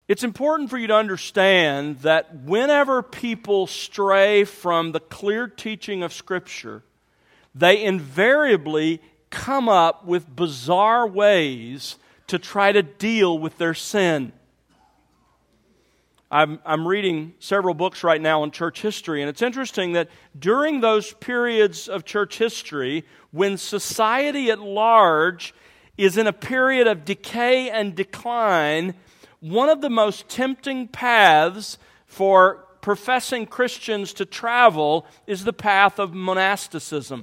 It's important for you to understand that whenever people stray from the clear teaching of Scripture, they invariably come up with bizarre ways to try to deal with their sin. I'm reading several books right now on church history, and it's interesting that during those periods of church history, when society at large is in a period of decay and decline, one of the most tempting paths for professing Christians to travel is the path of monasticism.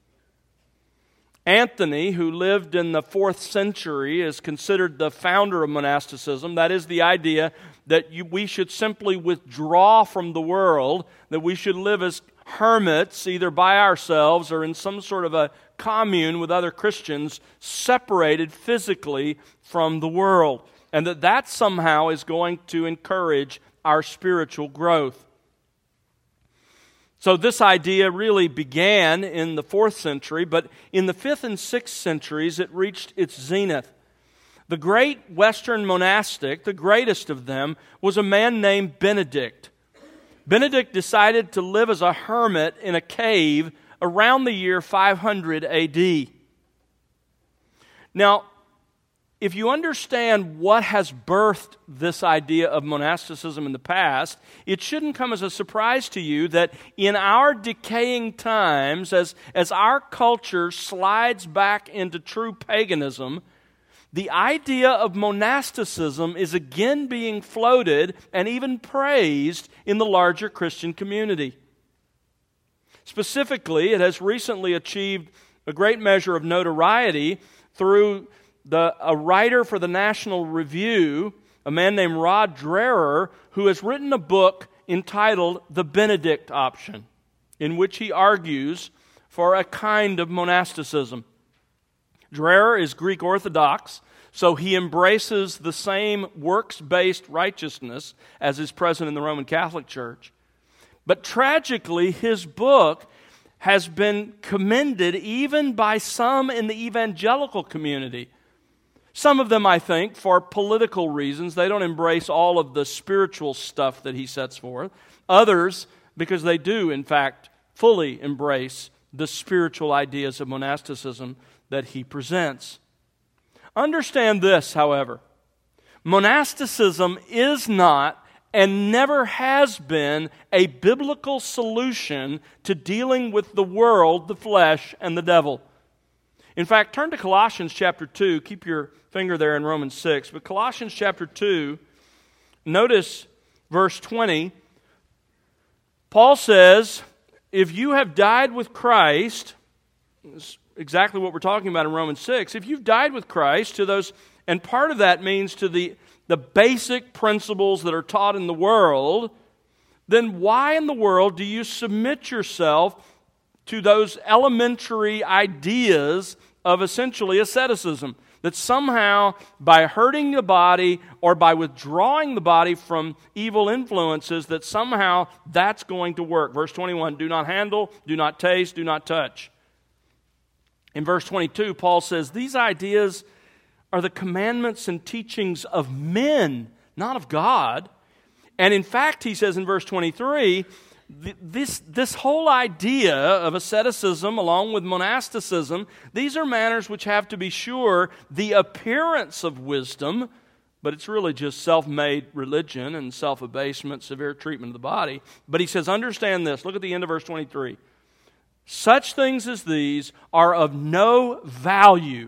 Anthony, who lived in the 4th century, is considered the founder of monasticism. That is the idea that we should simply withdraw from the world, that we should live as hermits, either by ourselves or in some sort of a commune with other Christians, separated physically from the world, and that somehow is going to encourage our spiritual growth. So this idea really began in the 4th century, but in the 5th and 6th centuries it reached its zenith. The great Western monastic, the greatest of them, was a man named Benedict. Benedict decided to live as a hermit in a cave around the year 500 AD. Now, if you understand what has birthed this idea of monasticism in the past, it shouldn't come as a surprise to you that in our decaying times, as our culture slides back into true paganism, the idea of monasticism is again being floated and even praised in the larger Christian community. Specifically, it has recently achieved a great measure of notoriety through a writer for the National Review, a man named Rod Dreher, who has written a book entitled The Benedict Option, in which he argues for a kind of monasticism. Dreher is Greek Orthodox, so he embraces the same works-based righteousness as is present in the Roman Catholic Church. But tragically, his book has been commended even by some in the evangelical community. Some of them, I think, for political reasons. They don't embrace all of the spiritual stuff that he sets forth. Others, because they do, in fact, fully embrace the spiritual ideas of monasticism that he presents. Understand this, however. Monasticism is not and never has been a biblical solution to dealing with the world, the flesh, and the devil. In fact, turn to Colossians chapter 2. Keep your finger there in Romans 6. But Colossians chapter 2, notice verse 20. Paul says, if you have died with Christ, this is exactly what we're talking about in Romans 6. If you've died with Christ to those, and part of that means to the basic principles that are taught in the world, then why in the world do you submit yourself to those elementary ideas of essentially asceticism? That somehow by hurting the body or by withdrawing the body from evil influences, that somehow that's going to work. Verse 21, do not handle, do not taste, do not touch. In verse 22, Paul says, these ideas are the commandments and teachings of men, not of God. And in fact, he says in verse 23, this whole idea of asceticism along with monasticism, these are manners which have, to be sure, the appearance of wisdom, but it's really just self-made religion and self-abasement, severe treatment of the body. But he says, understand this. Look at the end of verse 23. Such things as these are of no value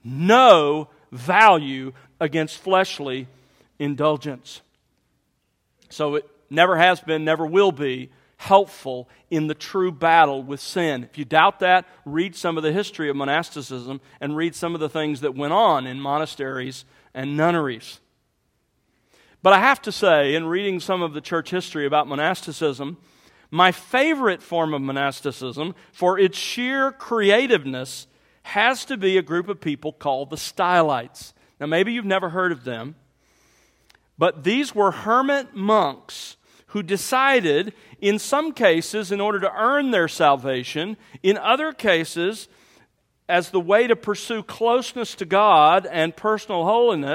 against fleshly indulgence. So it never has been, never will be helpful in the true battle with sin. If you doubt that, read some of the history of monasticism and read some of the things that went on in monasteries and nunneries. But I have to say, in reading some of the church history about monasticism, my favorite form of monasticism, for its sheer creativeness, has to be a group of people called the Stylites. Now, maybe you've never heard of them, but these were hermit monks who decided, in some cases, in order to earn their salvation, in other cases, as the way to pursue closeness to God and personal holiness,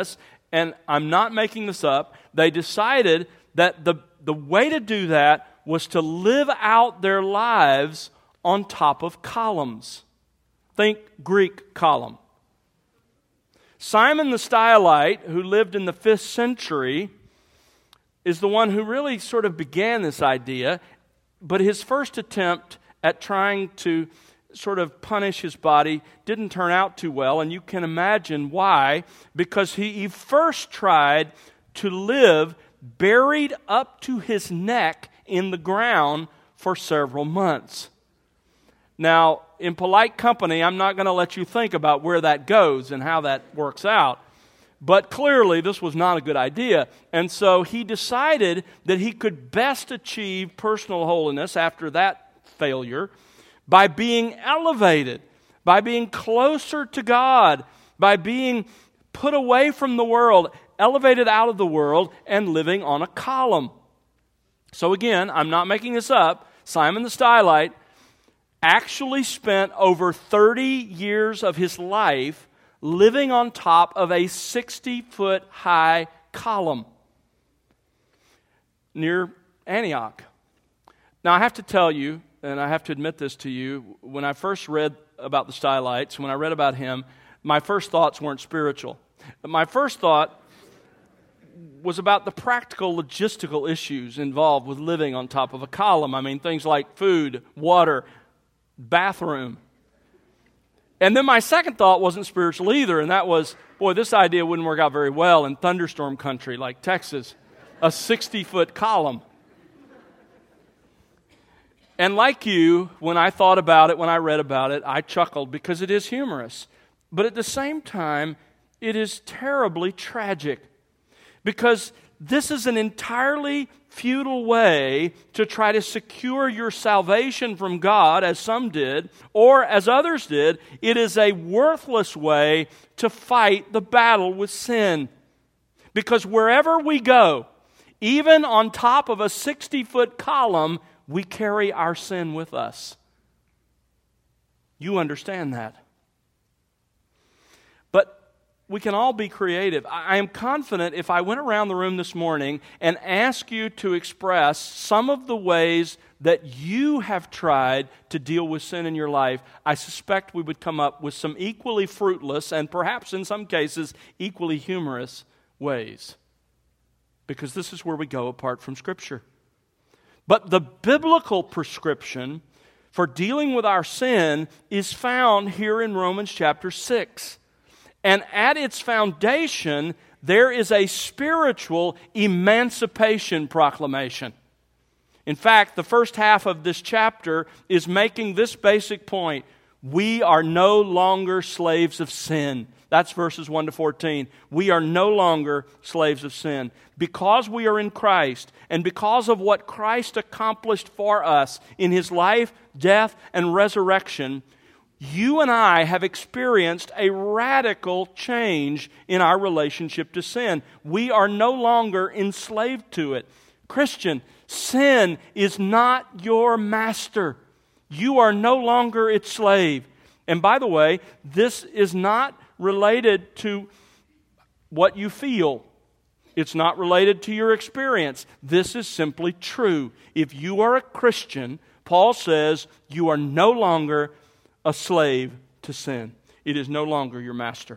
and I'm not making this up, they decided that the way to do that was to live out their lives on top of columns. Think Greek column. Simon the Stylite, who lived in the 5th century, is the one who really sort of began this idea, but his first attempt at trying to sort of punish his body didn't turn out too well, and you can imagine why, because he first tried to live buried up to his neck in the ground for several months. Now, in polite company, I'm not going to let you think about where that goes and how that works out. But clearly, this was not a good idea. And so he decided that he could best achieve personal holiness after that failure by being elevated, by being closer to God, by being put away from the world, elevated out of the world, and living on a column. So again, I'm not making this up. Simon the Stylite actually spent over 30 years of his life living on top of a 60-foot high column near Antioch. Now, I have to tell you, and I have to admit this to you, when I first read about the Stylites, when I read about him, my first thoughts weren't spiritual. My first thought was about the practical, logistical issues involved with living on top of a column. I mean, things like food, water, bathroom. And then my second thought wasn't spiritual either, and that was, boy, this idea wouldn't work out very well in thunderstorm country like Texas, a 60-foot column. And like you, when I thought about it, when I read about it, I chuckled because it is humorous. But at the same time, it is terribly tragic because this is an entirely futile way to try to secure your salvation from God, as some did, or as others did. It is a worthless way to fight the battle with sin. Because wherever we go, even on top of a 60-foot column, we carry our sin with us. You understand that. But we can all be creative. I am confident if I went around the room this morning and asked you to express some of the ways that you have tried to deal with sin in your life, I suspect we would come up with some equally fruitless and perhaps in some cases equally humorous ways. Because this is where we go apart from Scripture. But the biblical prescription for dealing with our sin is found here in Romans chapter 6. And at its foundation, there is a spiritual emancipation proclamation. In fact, the first half of this chapter is making this basic point. We are no longer slaves of sin. That's verses 1 to 14. We are no longer slaves of sin. Because we are in Christ, and because of what Christ accomplished for us in His life, death, and resurrection, you and I have experienced a radical change in our relationship to sin. We are no longer enslaved to it. Christian, sin is not your master. You are no longer its slave. And by the way, this is not related to what you feel. It's not related to your experience. This is simply true. If you are a Christian, Paul says you are no longer a slave to sin. It is no longer your master.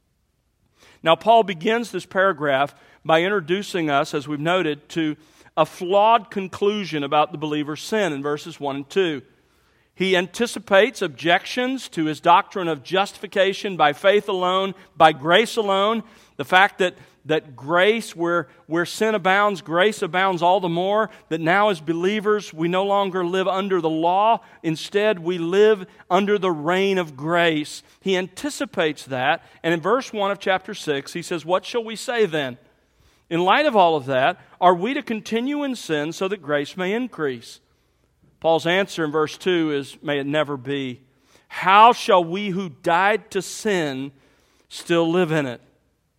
Now, Paul begins this paragraph by introducing us, as we've noted, to a flawed conclusion about the believer's sin in verses 1 and 2. He anticipates objections to his doctrine of justification by faith alone, by grace alone, the fact that grace, where sin abounds, grace abounds all the more, that now as believers we no longer live under the law, instead we live under the reign of grace. He anticipates that, and in verse 1 of chapter 6 he says, "What shall we say then? In light of all of that, are we to continue in sin so that grace may increase?" Paul's answer in verse 2 is, "May it never be. How shall we who died to sin still live in it?"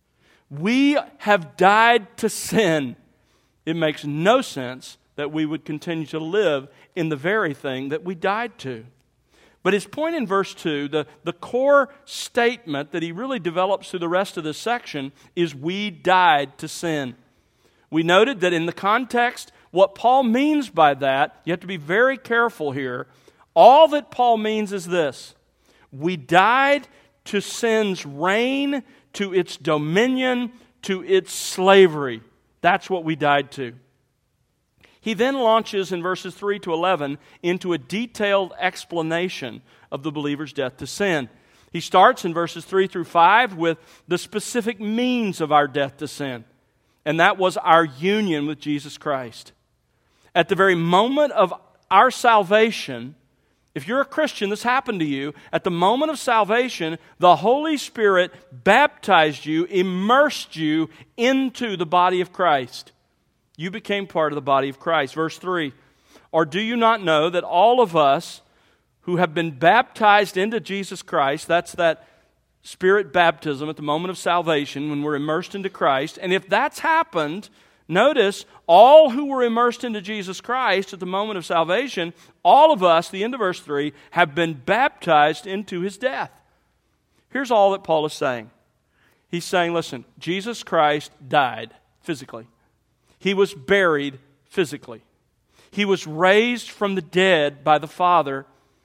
We have died to sin. It makes no sense that we would continue to live in the very thing that we died to. But his point in verse 2, the core statement that he really develops through the rest of this section is we died to sin. We noted that in the context, what Paul means by that, you have to be very careful here. All that Paul means is this: we died to sin's reign, to its dominion, to its slavery. That's what we died to. He then launches in verses 3 to 11 into a detailed explanation of the believer's death to sin. He starts in verses 3 through 5 with the specific means of our death to sin, and that was our union with Jesus Christ. At the very moment of our salvation, if you're a Christian, this happened to you. At the moment of salvation, the Holy Spirit baptized you, immersed you into the body of Christ. You became part of the body of Christ. Verse 3, or do you not know that all of us who have been baptized into Jesus Christ, that's that Spirit baptism at the moment of salvation when we're immersed into Christ, and if that's happened, notice, all who were immersed into Jesus Christ at the moment of salvation, all of us, the end of verse 3, have been baptized into His death. Here's all that Paul is saying. He's saying, listen, Jesus Christ died physically. He was buried physically. He was raised from the dead by the Father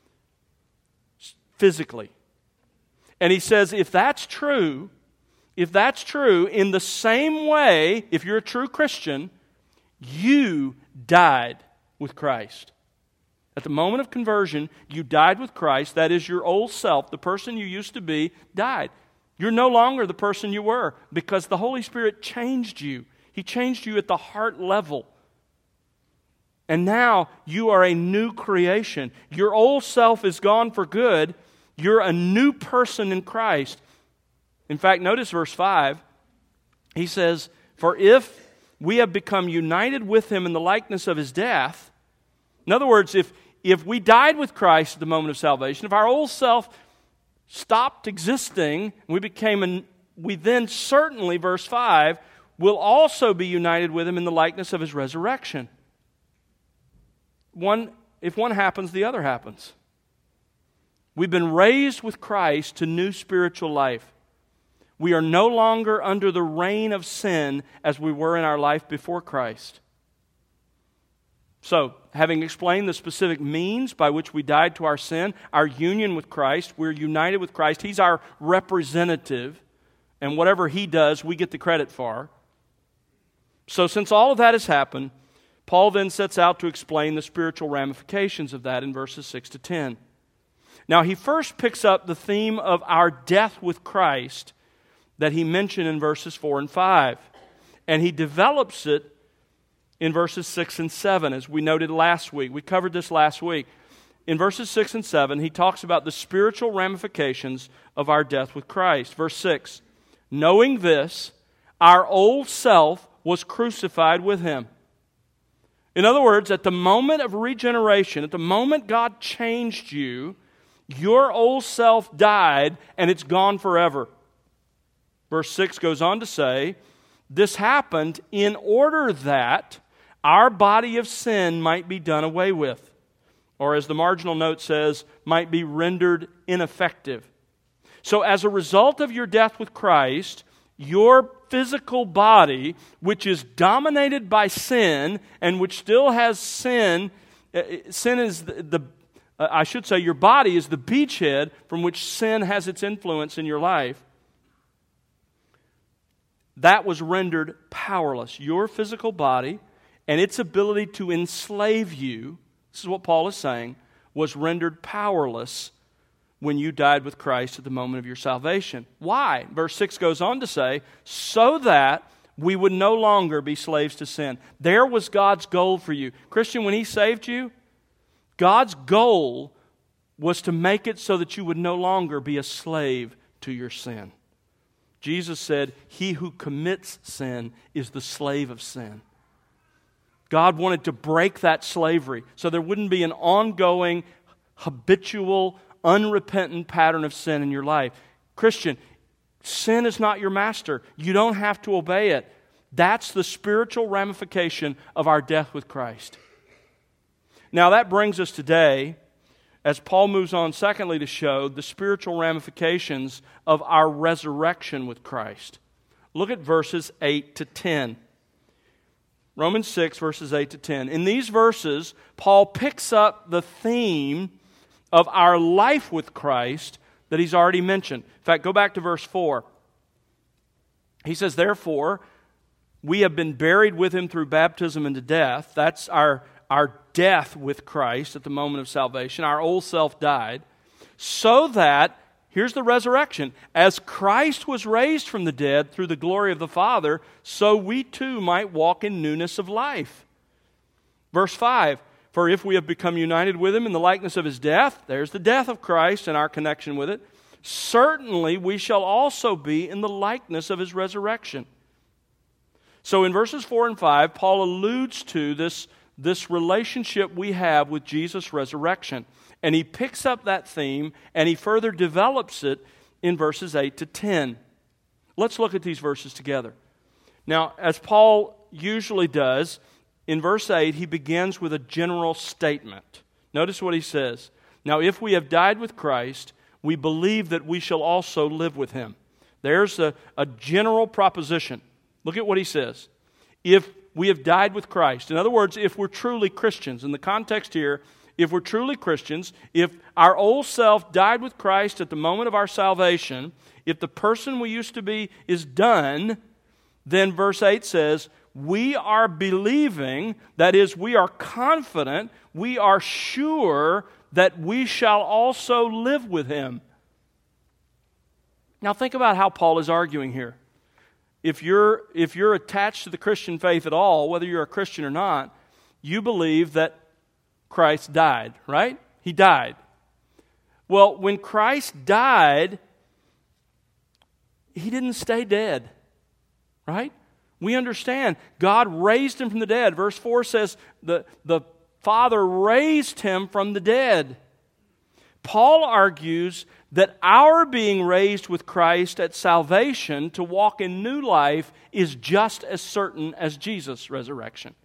physically. And he says, if that's true, in the same way, if you're a true Christian, you died with Christ. At the moment of conversion, you died with Christ. That is, your old self, the person you used to be, died. You're no longer the person you were because the Holy Spirit changed you. He changed you at the heart level. And now you are a new creation. Your old self is gone for good. You're a new person in Christ. In fact, notice verse 5. He says, for if we have become united with Him in the likeness of His death, in other words, if we died with Christ at the moment of salvation, if our old self stopped existing, we then certainly, verse 5, will also be united with Him in the likeness of His resurrection. If one happens, the other happens. We've been raised with Christ to new spiritual life. We are no longer under the reign of sin as we were in our life before Christ. So, having explained the specific means by which we died to our sin, our union with Christ, we're united with Christ. He's our representative, and whatever He does, we get the credit for. So, since all of that has happened, Paul then sets out to explain the spiritual ramifications of that in verses 6 to 10. Now, he first picks up the theme of our death with Christ that he mentioned in verses 4 and 5. And he develops it in verses 6 and 7, as we noted last week. We covered this last week. In verses 6 and 7, he talks about the spiritual ramifications of our death with Christ. Verse 6, knowing this, our old self was crucified with Him. In other words, at the moment of regeneration, at the moment God changed you, your old self died and it's gone forever. Verse 6 goes on to say, this happened in order that our body of sin might be done away with. Or as the marginal note says, might be rendered ineffective. So as a result of your death with Christ, your physical body, which is dominated by sin and which still has sin is your body is the beachhead from which sin has its influence in your life. That was rendered powerless. Your physical body and its ability to enslave you, this is what Paul is saying, was rendered powerless when you died with Christ at the moment of your salvation. Why? Verse 6 goes on to say, so that we would no longer be slaves to sin. There was God's goal for you. Christian, when He saved you, God's goal was to make it so that you would no longer be a slave to your sin. Jesus said, he who commits sin is the slave of sin. God wanted to break that slavery so there wouldn't be an ongoing, habitual, unrepentant pattern of sin in your life. Christian, sin is not your master. You don't have to obey it. That's the spiritual ramification of our death with Christ. Now that brings us today as Paul moves on, secondly, to show the spiritual ramifications of our resurrection with Christ. Look at verses 8 to 10. Romans 6, verses 8 to 10. In these verses, Paul picks up the theme of our life with Christ that he's already mentioned. In fact, go back to verse 4. He says, therefore, we have been buried with him through baptism into death. That's our death with Christ at the moment of salvation. Our old self died. So that, here's the resurrection, as Christ was raised from the dead through the glory of the Father, so we too might walk in newness of life. Verse 5, for if we have become united with him in the likeness of his death, there's the death of Christ and our connection with it, certainly we shall also be in the likeness of his resurrection. So in verses 4 and 5, Paul alludes to this relationship we have with Jesus' resurrection. And he picks up that theme and he further develops it in verses 8 to 10. Let's look at these verses together. Now, as Paul usually does, in verse 8 he begins with a general statement. Notice what he says. Now, if we have died with Christ, we believe that we shall also live with him. There's a general proposition. Look at what he says. If we have died with Christ. In other words, if we're truly Christians. In the context here, if we're truly Christians, if our old self died with Christ at the moment of our salvation, if the person we used to be is done, then verse 8 says, we are believing, that is, we are confident, we are sure that we shall also live with him. Now think about how Paul is arguing here. If you're attached to the Christian faith at all, whether you're a Christian or not, you believe that Christ died, right? He died. Well, when Christ died, he didn't stay dead, right? We understand God raised him from the dead. Verse 4 says the Father raised him from the dead. Paul argues that our being raised with Christ at salvation to walk in new life is just as certain as Jesus' resurrection.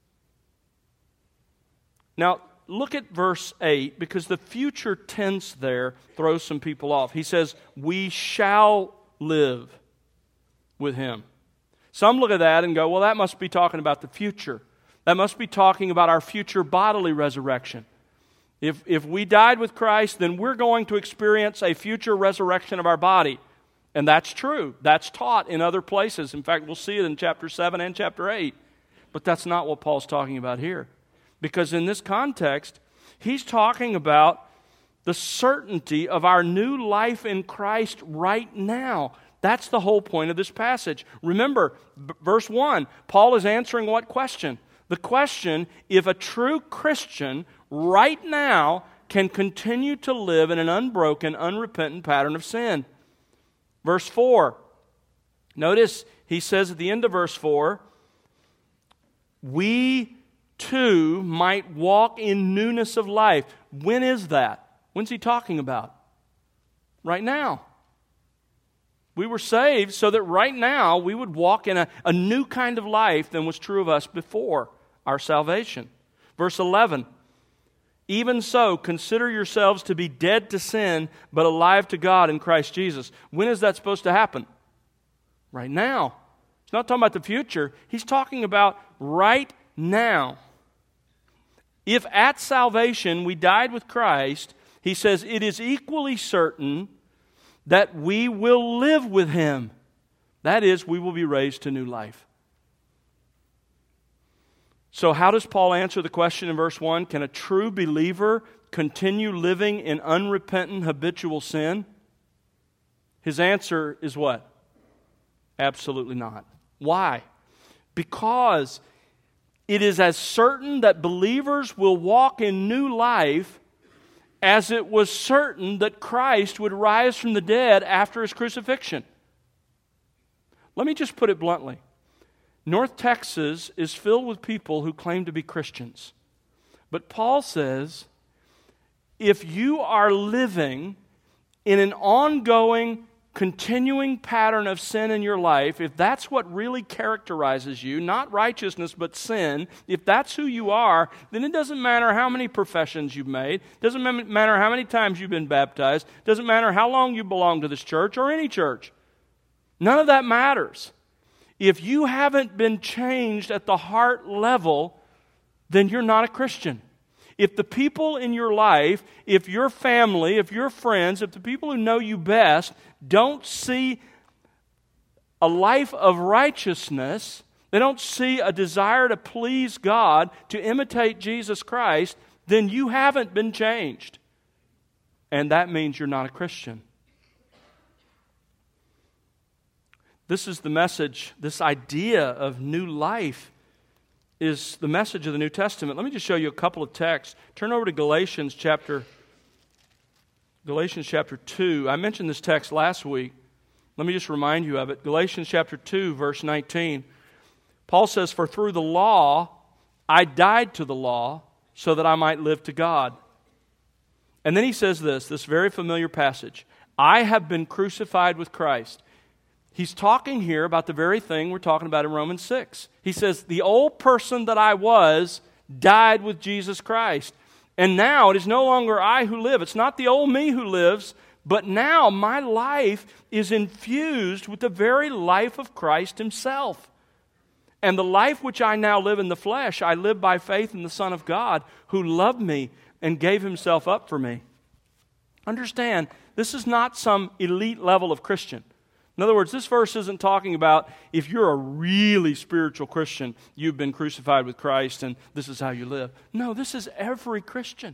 Now, look at verse 8, because the future tense there throws some people off. He says, we shall live with him. Some look at that and go, well, that must be talking about the future. That must be talking about our future bodily resurrection. If we died with Christ, then we're going to experience a future resurrection of our body. And that's true. That's taught in other places. In fact, we'll see it in chapter 7 and chapter 8. But that's not what Paul's talking about here. Because in this context, he's talking about the certainty of our new life in Christ right now. That's the whole point of this passage. Remember, verse 1, Paul is answering what question? The question, if a true Christian right now can continue to live in an unbroken, unrepentant pattern of sin. Verse 4, notice he says at the end of verse 4, we too might walk in newness of life. When is that? When's he talking about? Right now. We were saved so that right now we would walk in a new kind of life than was true of us before our salvation. Verse 11, even so, consider yourselves to be dead to sin, but alive to God in Christ Jesus. When is that supposed to happen? Right now. He's not talking about the future. He's talking about right now. If at salvation we died with Christ, he says it is equally certain that we will live with him. That is, we will be raised to new life. So how does Paul answer the question in verse 1? Can a true believer continue living in unrepentant habitual sin? His answer is what? Absolutely not. Why? Because it is as certain that believers will walk in new life as it was certain that Christ would rise from the dead after his crucifixion. Let me just put it bluntly. North Texas is filled with people who claim to be Christians. But Paul says, if you are living in an ongoing, continuing pattern of sin in your life, if that's what really characterizes you, not righteousness but sin, if that's who you are, then it doesn't matter how many professions you've made, doesn't matter how many times you've been baptized, doesn't matter how long you belong to this church or any church. None of that matters. If you haven't been changed at the heart level, then you're not a Christian. If the people in your life, if your family, if your friends, if the people who know you best don't see a life of righteousness, they don't see a desire to please God, to imitate Jesus Christ, then you haven't been changed. And that means you're not a Christian. This is the message, this idea of new life is the message of the New Testament. Let me just show you a couple of texts. Turn over to Galatians chapter 2. I mentioned this text last week. Let me just remind you of it. Galatians chapter 2, verse 19. Paul says, "For through the law I died to the law, so that I might live to God." And then he says this very familiar passage. "I have been crucified with Christ." He's talking here about the very thing we're talking about in Romans 6. He says, the old person that I was died with Jesus Christ. And now it is no longer I who live. It's not the old me who lives, but now my life is infused with the very life of Christ Himself. And the life which I now live in the flesh, I live by faith in the Son of God, who loved me and gave Himself up for me. Understand, this is not some elite level of Christian. In other words, this verse isn't talking about if you're a really spiritual Christian, you've been crucified with Christ and this is how you live. No, this is every Christian.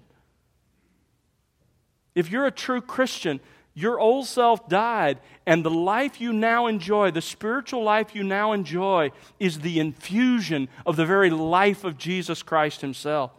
If you're a true Christian, your old self died, and the life you now enjoy, the spiritual life you now enjoy, is the infusion of the very life of Jesus Christ Himself.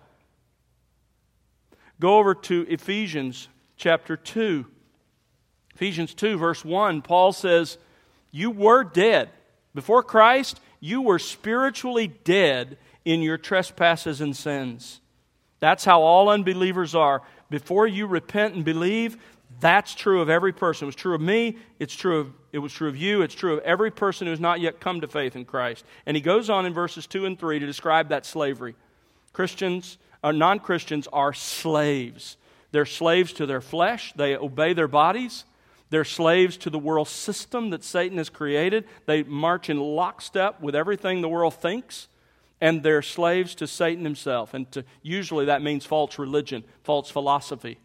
Go over to Ephesians chapter 2. Ephesians 2, verse 1, Paul says, "You were dead. Before Christ, you were spiritually dead in your trespasses and sins." That's how all unbelievers are. Before you repent and believe, that's true of every person. It was true of me, it was true of you, it's true of every person who has not yet come to faith in Christ. And he goes on in verses 2 and 3 to describe that slavery. Non-Christians are slaves. They're slaves to their flesh. They obey their bodies. They're slaves to the world system that Satan has created. They march in lockstep with everything the world thinks. And they're slaves to Satan himself. And usually that means false religion, false philosophy.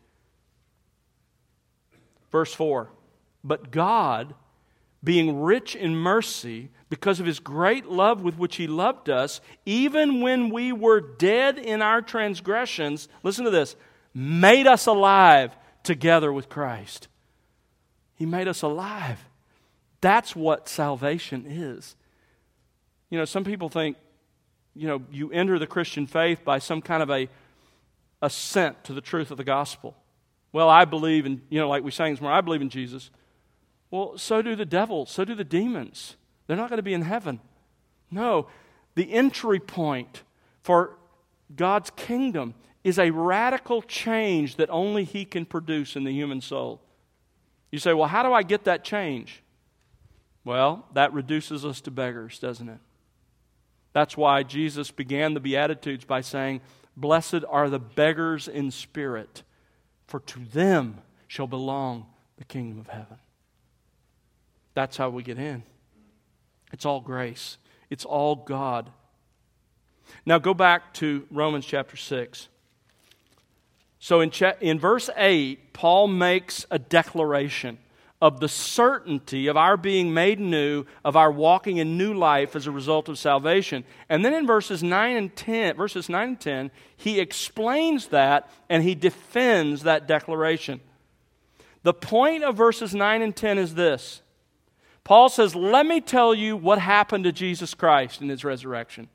Verse 4, "But God, being rich in mercy, because of His great love with which He loved us, even when we were dead in our transgressions," listen to this, "made us alive together with Christ." He made us alive. That's what salvation is. You know, some people think, you enter the Christian faith by some kind of a assent to the truth of the gospel. Well, I believe in, like we sang this morning, I believe in Jesus. Well, so do the devils, so do the demons. They're not going to be in heaven. No, the entry point for God's kingdom is a radical change that only He can produce in the human soul. You say, well, how do I get that change? Well, that reduces us to beggars, doesn't it? That's why Jesus began the Beatitudes by saying, "Blessed are the beggars in spirit, for to them shall belong the kingdom of heaven." That's how we get in. It's all grace. It's all God. Now go back to Romans chapter 6. So in verse 8, Paul makes a declaration of the certainty of our being made new, of our walking in new life as a result of salvation. And then in verses 9 and 10, he explains that and he defends that declaration. The point of verses 9 and 10 is this. Paul says, let me tell you what happened to Jesus Christ in His resurrection.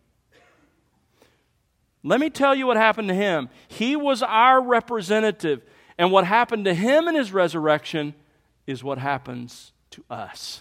Let me tell you what happened to Him. He was our representative. And what happened to Him in His resurrection is what happens to us.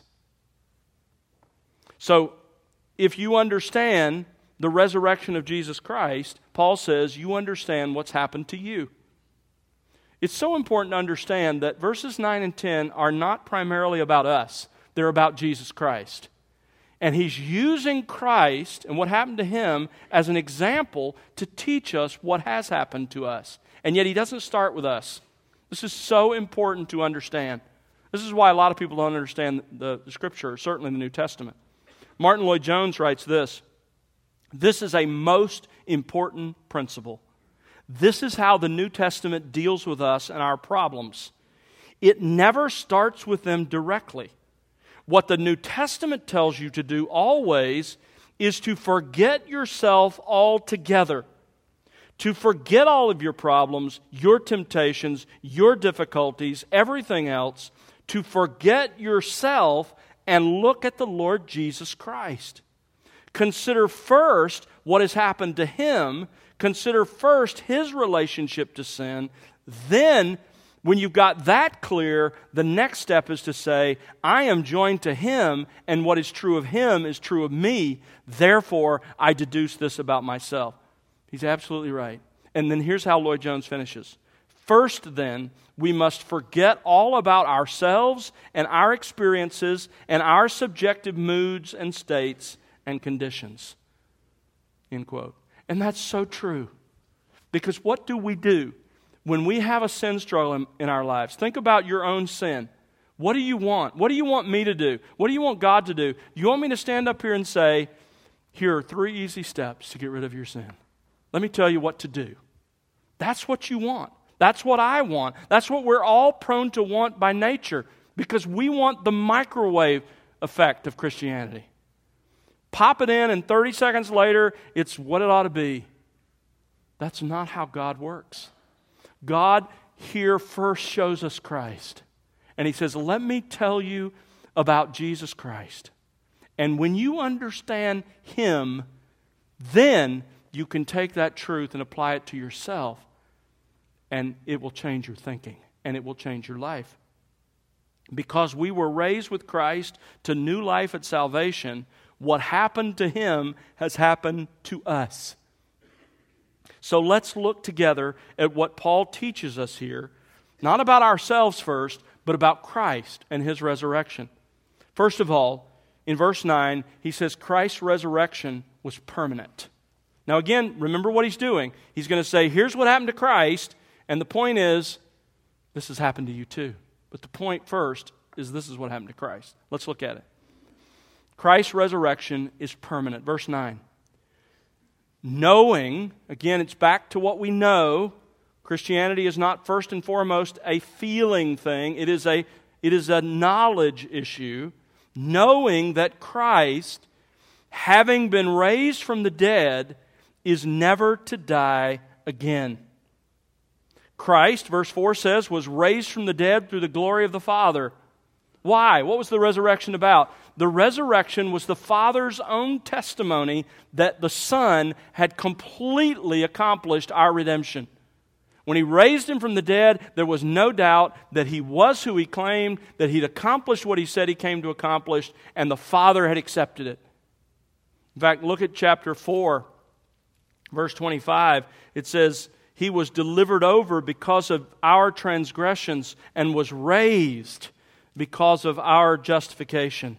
So, if you understand the resurrection of Jesus Christ, Paul says you understand what's happened to you. It's so important to understand that verses 9 and 10 are not primarily about us. They're about Jesus Christ. And he's using Christ and what happened to him as an example to teach us what has happened to us. And yet he doesn't start with us. This is so important to understand. This is why a lot of people don't understand the Scripture, certainly the New Testament. Martin Lloyd-Jones writes this: "This is a most important principle. This is how the New Testament deals with us and our problems. It never starts with them directly. What the New Testament tells you to do always is to forget yourself altogether, to forget all of your problems, your temptations, your difficulties, everything else, to forget yourself and look at the Lord Jesus Christ. Consider first what has happened to him. Consider first his relationship to sin. Then, when you've got that clear, the next step is to say, I am joined to him, and what is true of him is true of me. Therefore, I deduce this about myself." He's absolutely right. And then here's how Lloyd-Jones finishes. "First, then, we must forget all about ourselves and our experiences and our subjective moods and states and conditions." End quote. And that's so true. Because what do we do when we have a sin struggle in our lives? Think about your own sin. What do you want? What do you want me to do? What do you want God to do? You want me to stand up here and say, here are 3 easy steps to get rid of your sin. Let me tell you what to do. That's what you want. That's what I want. That's what we're all prone to want by nature, because we want the microwave effect of Christianity. Pop it in, and 30 seconds later, it's what it ought to be. That's not how God works. God here first shows us Christ. And he says, let me tell you about Jesus Christ. And when you understand him, then you can take that truth and apply it to yourself. And it will change your thinking, and it will change your life. Because we were raised with Christ to new life at salvation, what happened to him has happened to us. So let's look together at what Paul teaches us here, not about ourselves first, but about Christ and his resurrection. First of all, in verse 9, he says Christ's resurrection was permanent. Now again, remember what he's doing. He's going to say, here's what happened to Christ, and the point is, this has happened to you too. But the point first is this is what happened to Christ. Let's look at it. Christ's resurrection is permanent. Verse 9. Knowing, again, it's back to what we know. Christianity is not first and foremost a feeling thing. It is a knowledge issue. Knowing that Christ, having been raised from the dead, is never to die again. Christ, verse 4 says, was raised from the dead through the glory of the Father. Why? What was the resurrection about? The resurrection was the Father's own testimony that the Son had completely accomplished our redemption. When he raised him from the dead, there was no doubt that he was who he claimed, that he'd accomplished what he said he came to accomplish, and the Father had accepted it. In fact, look at chapter 4, verse 25. It says, he was delivered over because of our transgressions and was raised because of our justification.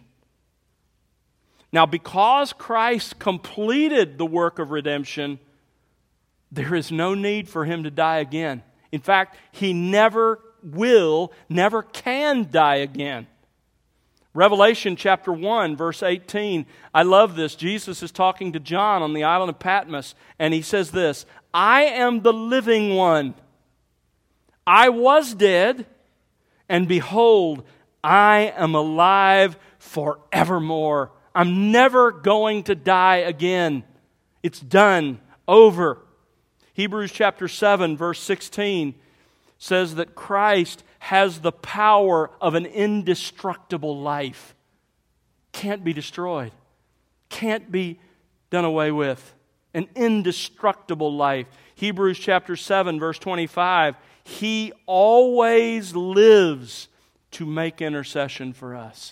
Now, because Christ completed the work of redemption, there is no need for him to die again. In fact, he never will, never can die again. Revelation chapter 1, verse 18. I love this. Jesus is talking to John on the island of Patmos, and he says this, I am the living one. I was dead, and behold, I am alive forevermore. I'm never going to die again. It's done, over. Hebrews chapter 7, verse 16 says that Christ has the power of an indestructible life. Can't be destroyed. Can't be done away with. An indestructible life. Hebrews chapter 7, verse 25. He always lives to make intercession for us.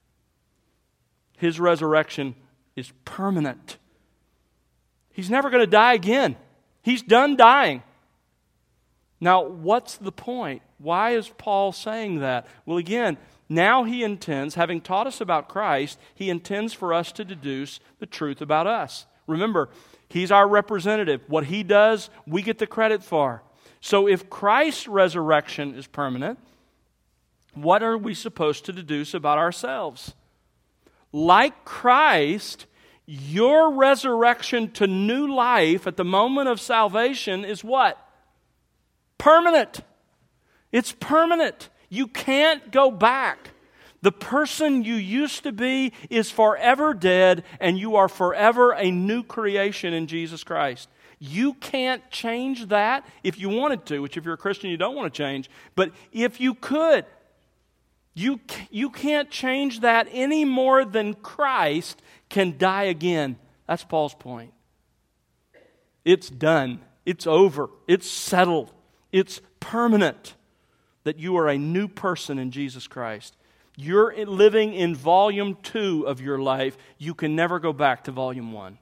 His resurrection is permanent. He's never going to die again. He's done dying. Now, what's the point? Why is Paul saying that? Well, again, now he intends, having taught us about Christ, he intends for us to deduce the truth about us. Remember, he's our representative. What he does, we get the credit for. So if Christ's resurrection is permanent, what are we supposed to deduce about ourselves? Like Christ, your resurrection to new life at the moment of salvation is what? Permanent. It's permanent. You can't go back. The person you used to be is forever dead, and you are forever a new creation in Jesus Christ. You can't change that if you wanted to, which if you're a Christian you don't want to change. But if you could, you can't change that any more than Christ can die again. That's Paul's point. It's done. It's over. It's settled. It's permanent that you are a new person in Jesus Christ. You're living in volume 2 of your life. You can never go back to volume 1.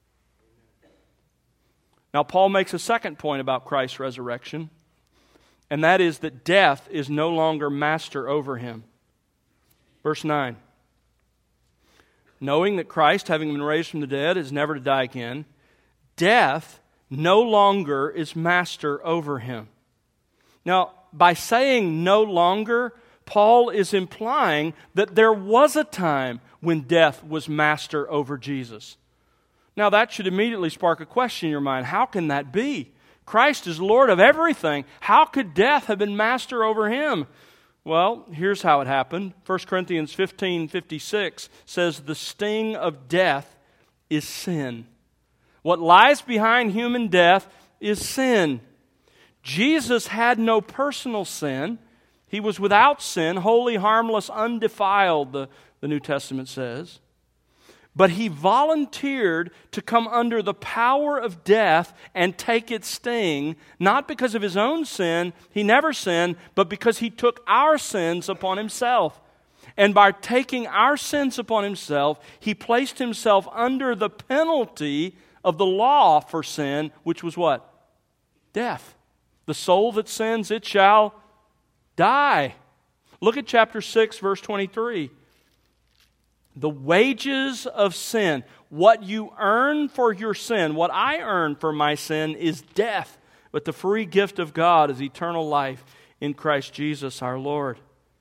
Now, Paul makes a second point about Christ's resurrection, and that is that death is no longer master over him. Verse 9. Knowing that Christ, having been raised from the dead, is never to die again, death no longer is master over him. Now, by saying no longer, Paul is implying that there was a time when death was master over Jesus. Now, that should immediately spark a question in your mind. How can that be? Christ is Lord of everything. How could death have been master over him? Well, here's how it happened. 1 Corinthians 15:56 says, the sting of death is sin. What lies behind human death is sin. Jesus had no personal sin. He was without sin, holy, harmless, undefiled, the New Testament says. But he volunteered to come under the power of death and take its sting, not because of his own sin, he never sinned, but because he took our sins upon himself. And by taking our sins upon himself, he placed himself under the penalty of the law for sin, which was what? Death. The soul that sins, it shall die. Look at chapter 6, verse 23. The wages of sin, what you earn for your sin, what I earn for my sin is death, but the free gift of God is eternal life in Christ Jesus our Lord.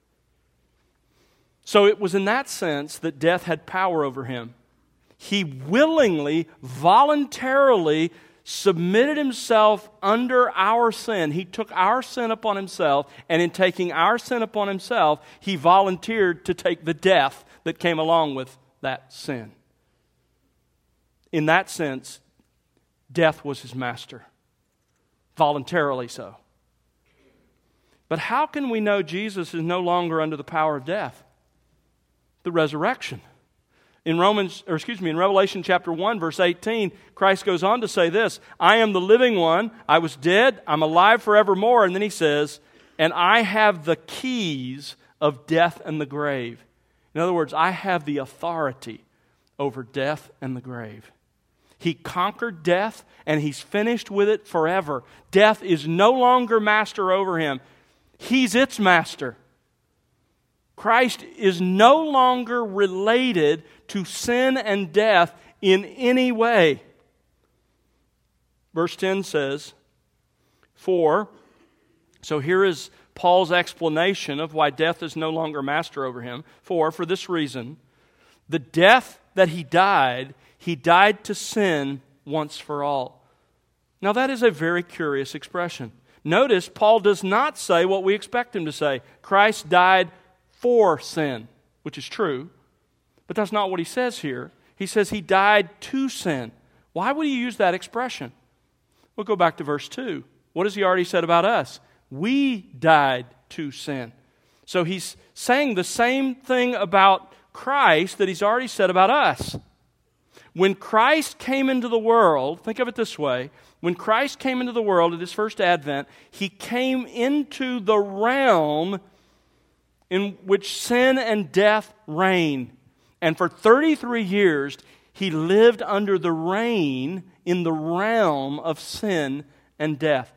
So it was in that sense that death had power over him. He willingly, voluntarily submitted himself under our sin. He took our sin upon himself, and in taking our sin upon himself, he volunteered to take the death that came along with that sin. In that sense, death was his master. Voluntarily so. But how can we know Jesus is no longer under the power of death? The resurrection. In Revelation chapter 1, verse 18, Christ goes on to say this, I am the living one, I was dead, I'm alive forevermore. And then he says, and I have the keys of death and the grave. In other words, I have the authority over death and the grave. He conquered death, and he's finished with it forever. Death is no longer master over him. He's its master. Christ is no longer related to sin and death in any way. Verse 10 says, so here is Paul's explanation of why death is no longer master over him. For this reason, the death that he died to sin once for all. Now that is a very curious expression. Notice, Paul does not say what we expect him to say. Christ died for sin, which is true, but that's not what he says here. He says he died to sin. Why would he use that expression? We'll go back to verse 2. What has he already said about us? We died to sin. So he's saying the same thing about Christ that he's already said about us. When Christ came into the world, think of it this way, when Christ came into the world at his first advent, he came into the realm in which sin and death reign. And for 33 years, he lived under the reign in the realm of sin and death.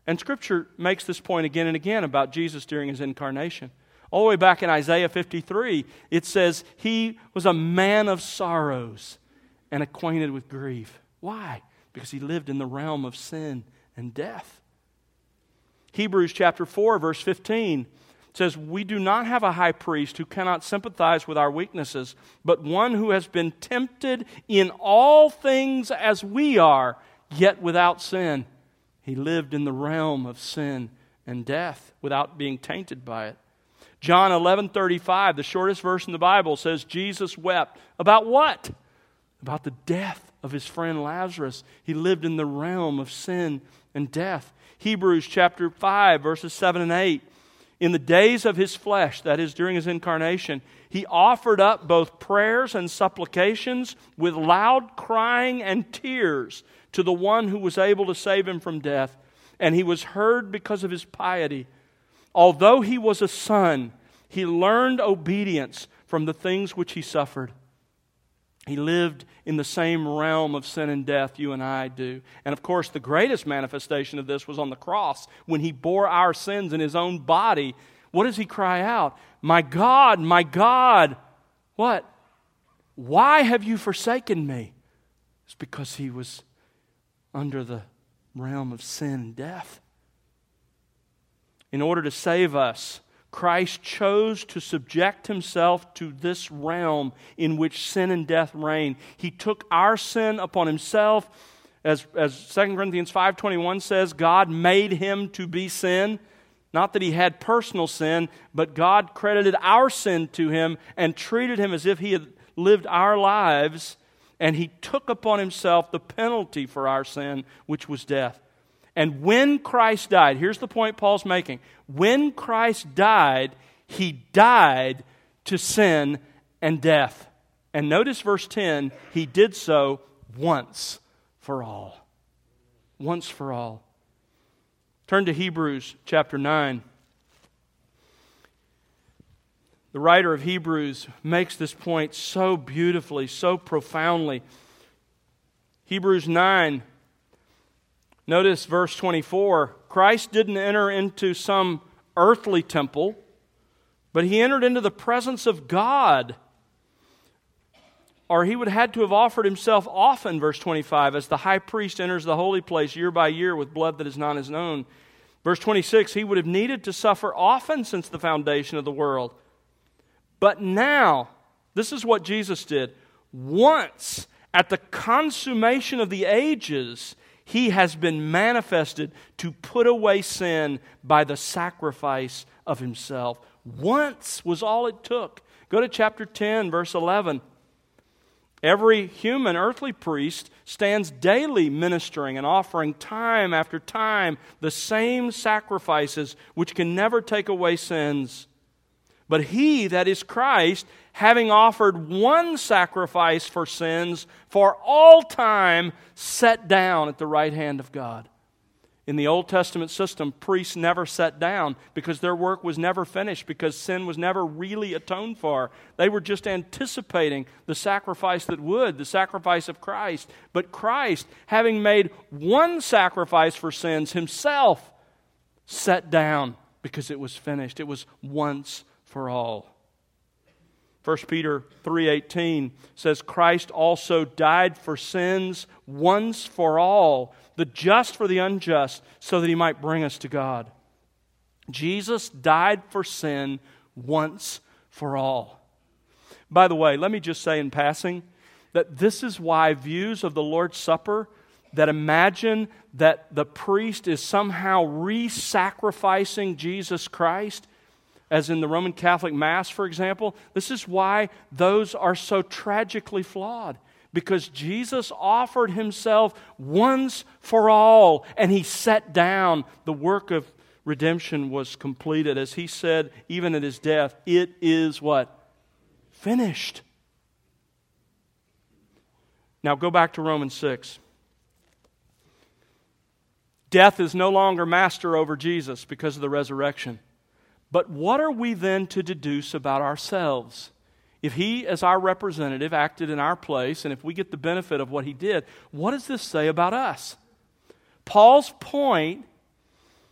And Scripture makes this point again and again about Jesus during His incarnation. All the way back in Isaiah 53, it says, He was a man of sorrows and acquainted with grief. Why? Because He lived in the realm of sin and death. Hebrews chapter 4, verse 15 says, we do not have a high priest who cannot sympathize with our weaknesses, but one who has been tempted in all things as we are, yet without sin. He lived in the realm of sin and death without being tainted by it. John 11:35, the shortest verse in the Bible, says Jesus wept. About what? About the death of His friend Lazarus. He lived in the realm of sin and death. Hebrews chapter 5, verses 7 and 8. In the days of His flesh, that is, during His incarnation, He offered up both prayers and supplications with loud crying and tears to the one who was able to save Him from death. And He was heard because of His piety. Although He was a son, He learned obedience from the things which He suffered. He lived in the same realm of sin and death you and I do. And of course, the greatest manifestation of this was on the cross when He bore our sins in His own body. What does He cry out? My God, what? Why have you forsaken me? It's because He was under the realm of sin and death. In order to save us, Christ chose to subject Himself to this realm in which sin and death reign. He took our sin upon Himself. As 2 Corinthians 5:21 says, God made Him to be sin. Not that He had personal sin, but God credited our sin to Him and treated Him as if He had lived our lives. And He took upon Himself the penalty for our sin, which was death. And when Christ died, here's the point Paul's making. When Christ died, He died to sin and death. And notice verse 10, He did so once for all. Once for all. Turn to Hebrews chapter 9. The writer of Hebrews makes this point so beautifully, so profoundly. Hebrews 9. Notice verse 24, Christ didn't enter into some earthly temple, but He entered into the presence of God. Or He would have had to have offered Himself often, verse 25, as the high priest enters the holy place year by year with blood that is not His own. Verse 26, He would have needed to suffer often since the foundation of the world. But now, this is what Jesus did. Once, at the consummation of the ages, He has been manifested to put away sin by the sacrifice of Himself. Once was all it took. Go to chapter 10, verse 11. Every human earthly priest stands daily ministering and offering time after time the same sacrifices which can never take away sins. But He, that is Christ, having offered one sacrifice for sins for all time, sat down at the right hand of God. In the Old Testament system, priests never sat down because their work was never finished, because sin was never really atoned for. They were just anticipating the sacrifice that would, the sacrifice of Christ. But Christ, having made one sacrifice for sins Himself, sat down because it was finished. It was once for all. 1 Peter 3:18 says, Christ also died for sins once for all, the just for the unjust, so that He might bring us to God. Jesus died for sin once for all. By the way, let me just say in passing that this is why views of the Lord's Supper that imagine that the priest is somehow re-sacrificing Jesus Christ, as in the Roman Catholic Mass, for example, this is why those are so tragically flawed. Because Jesus offered Himself once for all, and He sat down. The work of redemption was completed. As He said, even at His death, it is what? Finished. Now go back to Romans 6. Death is no longer master over Jesus because of the resurrection. But what are we then to deduce about ourselves? If He, as our representative, acted in our place, and if we get the benefit of what He did, what does this say about us? Paul's point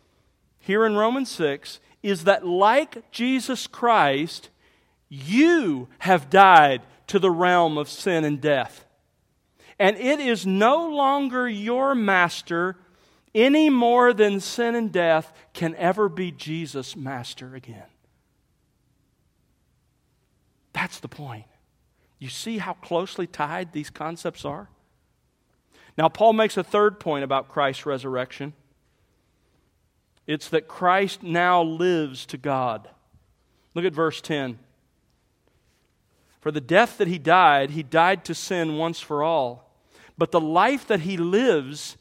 here in Romans 6 is that like Jesus Christ, you have died to the realm of sin and death. And it is no longer your master any more than sin and death can ever be Jesus' master again. That's the point. You see how closely tied these concepts are? Now, Paul makes a third point about Christ's resurrection. It's that Christ now lives to God. Look at verse 10. For the death that He died to sin once for all. But the life that He lives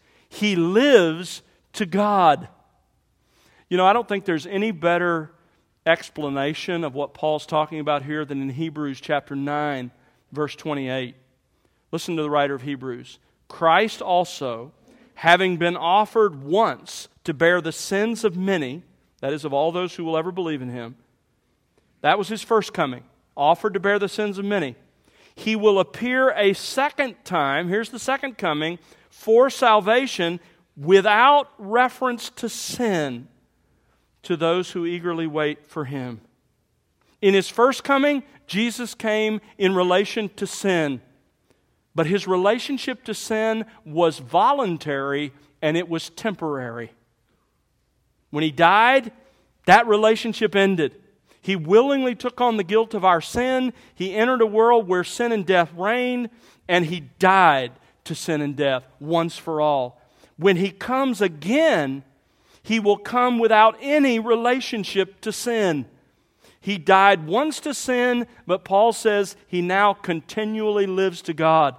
to God. You know, I don't think there's any better explanation of what Paul's talking about here than in Hebrews chapter 9, verse 28. Listen to the writer of Hebrews. Christ also, having been offered once to bear the sins of many, that is, of all those who will ever believe in Him, that was His first coming, offered to bear the sins of many. He will appear a second time, here's the second coming, for salvation without reference to sin to those who eagerly wait for Him. In His first coming, Jesus came in relation to sin. But His relationship to sin was voluntary and it was temporary. When He died, that relationship ended. He willingly took on the guilt of our sin. He entered a world where sin and death reigned, and He died to sin and death once for all. When He comes again, He will come without any relationship to sin. He died once to sin, but Paul says He now continually lives to God.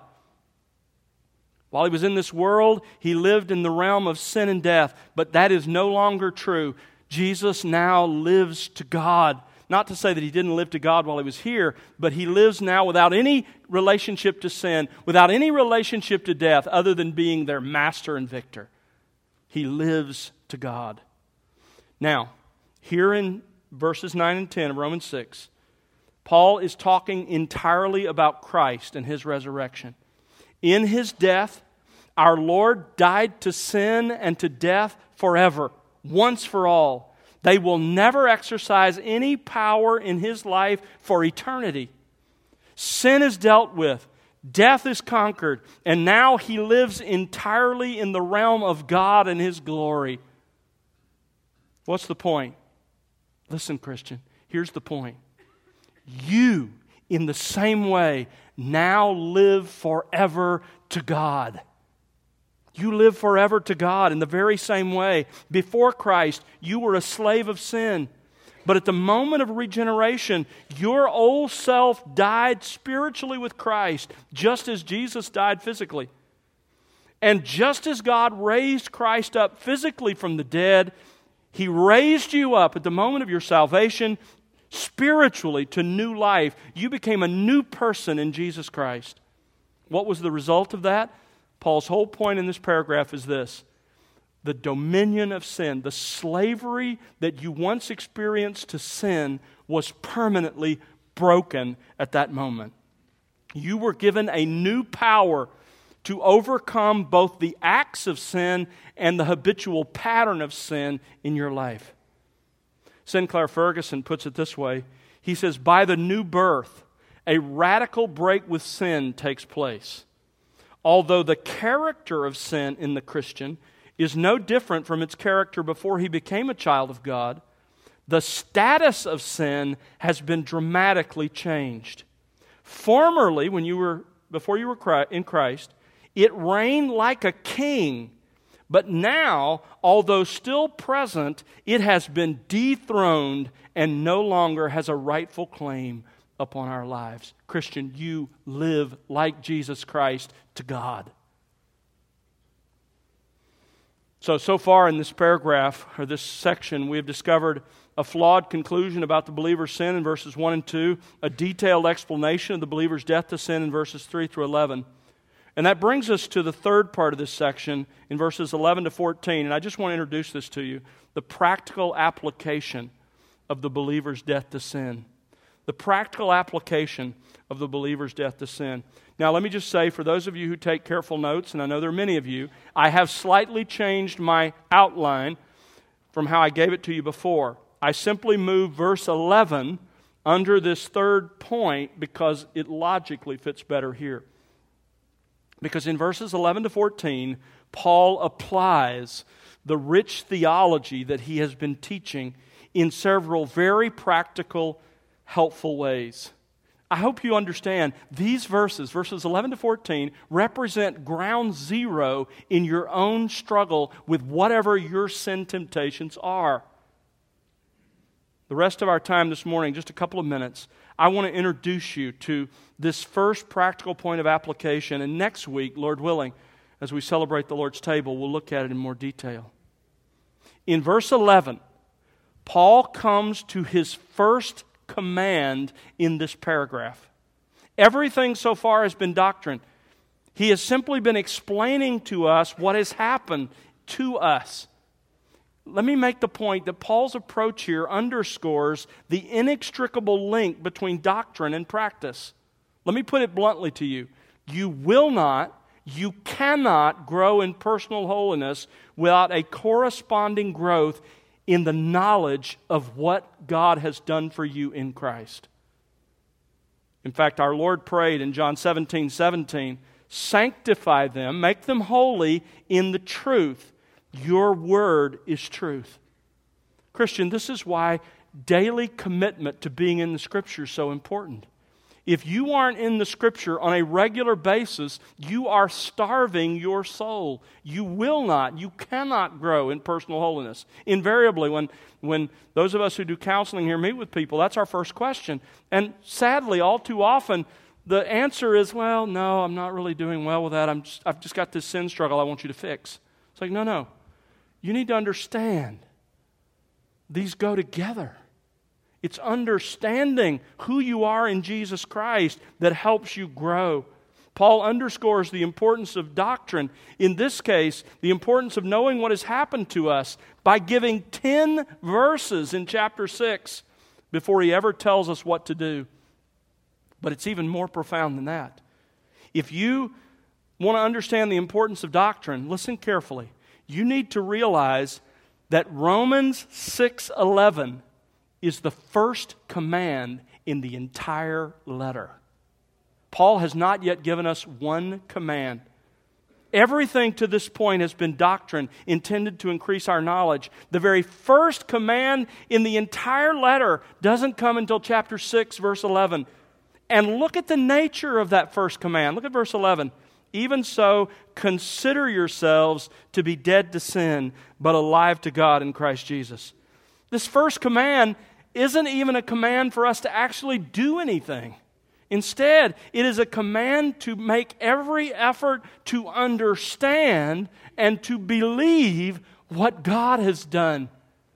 While He was in this world, He lived in the realm of sin and death, but that is no longer true. Jesus now lives to God. Not to say that He didn't live to God while He was here, but He lives now without any relationship to sin, without any relationship to death, other than being their master and victor. He lives to God. Now, here in verses 9 and 10 of Romans 6, Paul is talking entirely about Christ and His resurrection. In His death, our Lord died to sin and to death forever, once for all. They will never exercise any power in His life for eternity. Sin is dealt with. Death is conquered. And now He lives entirely in the realm of God and His glory. What's the point? Listen, Christian, here's the point. You, in the same way, now live forever to God. You live forever to God in the very same way. Before Christ, you were a slave of sin. But at the moment of regeneration, your old self died spiritually with Christ, just as Jesus died physically. And just as God raised Christ up physically from the dead, He raised you up at the moment of your salvation spiritually to new life. You became a new person in Jesus Christ. What was the result of that? Paul's whole point in this paragraph is this: the dominion of sin, the slavery that you once experienced to sin, was permanently broken at that moment. You were given a new power to overcome both the acts of sin and the habitual pattern of sin in your life. Sinclair Ferguson puts it this way. He says, by the new birth, a radical break with sin takes place. Although the character of sin in the Christian is no different from its character before he became a child of God, the status of sin has been dramatically changed. Formerly, before you were in Christ, it reigned like a king, but now, although still present, it has been dethroned and no longer has a rightful claim upon our lives. Christian, you live like Jesus Christ to God. So far in this paragraph, or this section, we have discovered a flawed conclusion about the believer's sin in verses 1 and 2, a detailed explanation of the believer's death to sin in verses 3 through 11. And that brings us to the third part of this section in verses 11 to 14. And I just want to introduce this to you, the practical application of the believer's death to sin. The practical application of the believer's death to sin. Now, let me just say, for those of you who take careful notes, and I know there are many of you, I have slightly changed my outline from how I gave it to you before. I simply moved verse 11 under this third point because it logically fits better here. Because in verses 11 to 14, Paul applies the rich theology that he has been teaching in several very practical, helpful ways. I hope you understand these verses 11 to 14, represent ground zero in your own struggle with whatever your sin temptations are. The rest of our time this morning, just a couple of minutes, I want to introduce you to this first practical point of application. And next week, Lord willing, as we celebrate the Lord's table, we'll look at it in more detail. In verse 11, Paul comes to his first command in this paragraph. Everything so far has been doctrine. He has simply been explaining to us what has happened to us. Let me make the point that Paul's approach here underscores the inextricable link between doctrine and practice. Let me put it bluntly to you. You cannot grow in personal holiness without a corresponding growth in the knowledge of what God has done for you in Christ. In fact, our Lord prayed in John 17:17, sanctify them, make them holy in the truth. Your word is truth. Christian, this is why daily commitment to being in the Scripture is so important. If you aren't in the Scripture on a regular basis, you are starving your soul. You cannot grow in personal holiness. Invariably, when those of us who do counseling here meet with people, that's our first question. And sadly, all too often, the answer is, well, no, I'm not really doing well with that. I've just got this sin struggle I want you to fix. It's like, no. You need to understand these go together. It's understanding who you are in Jesus Christ that helps you grow. Paul underscores the importance of doctrine. In this case, the importance of knowing what has happened to us by giving 10 verses in chapter 6 before he ever tells us what to do. But it's even more profound than that. If you want to understand the importance of doctrine, listen carefully. You need to realize that Romans 6:11 is the first command in the entire letter. Paul has not yet given us one command. Everything to this point has been doctrine intended to increase our knowledge. The very first command in the entire letter doesn't come until chapter 6, verse 11. And look at the nature of that first command. Look at verse 11. Even so, consider yourselves to be dead to sin, but alive to God in Christ Jesus. This first command isn't even a command for us to actually do anything. Instead, it is a command to make every effort to understand and to believe what God has done.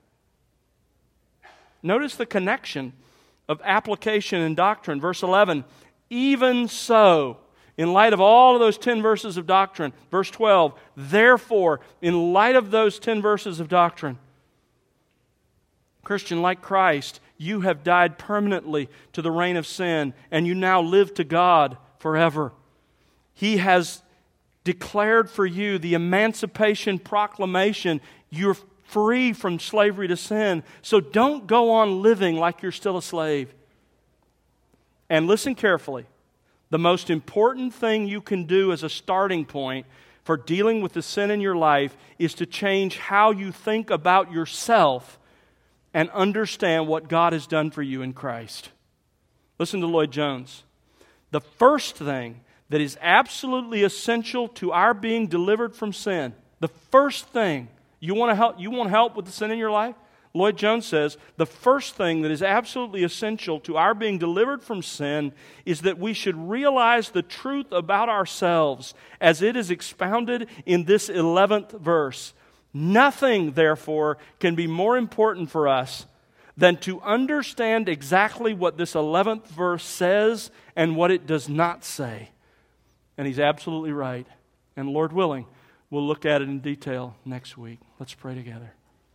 Notice the connection of application and doctrine. Verse 11, even so, in light of all of those 10 verses of doctrine. Verse 12, therefore, in light of those 10 verses of doctrine, Christian, like Christ, you have died permanently to the reign of sin, and you now live to God forever. He has declared for you the emancipation proclamation. You're free from slavery to sin. So don't go on living like you're still a slave. And listen carefully. The most important thing you can do as a starting point for dealing with the sin in your life is to change how you think about yourself and understand what God has done for you in Christ. Listen to Lloyd Jones. The first thing that is absolutely essential to our being delivered from sin, the first thing, you want help with the sin in your life? Lloyd Jones says, the first thing that is absolutely essential to our being delivered from sin is that we should realize the truth about ourselves as it is expounded in this 11th verse. Nothing, therefore, can be more important for us than to understand exactly what this 11th verse says and what it does not say. And he's absolutely right. And Lord willing, we'll look at it in detail next week. Let's pray together.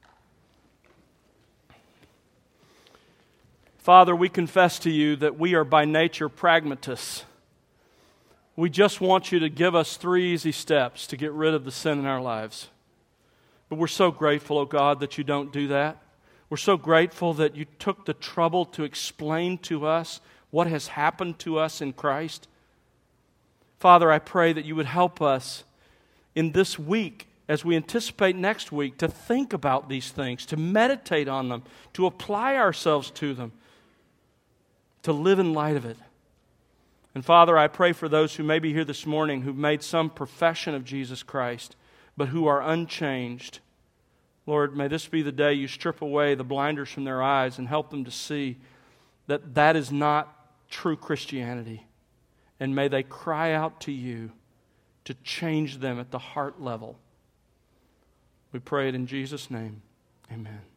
Father, we confess to you that we are by nature pragmatists. We just want you to give us 3 easy steps to get rid of the sin in our lives. But we're so grateful, oh God, that you don't do that. We're so grateful that you took the trouble to explain to us what has happened to us in Christ. Father, I pray that you would help us in this week, as we anticipate next week, to think about these things, to meditate on them, to apply ourselves to them, to live in light of it. And Father, I pray for those who may be here this morning who've made some profession of Jesus Christ, but who are unchanged. Lord, may this be the day you strip away the blinders from their eyes and help them to see that that is not true Christianity. And may they cry out to you to change them at the heart level. We pray it in Jesus' name. Amen.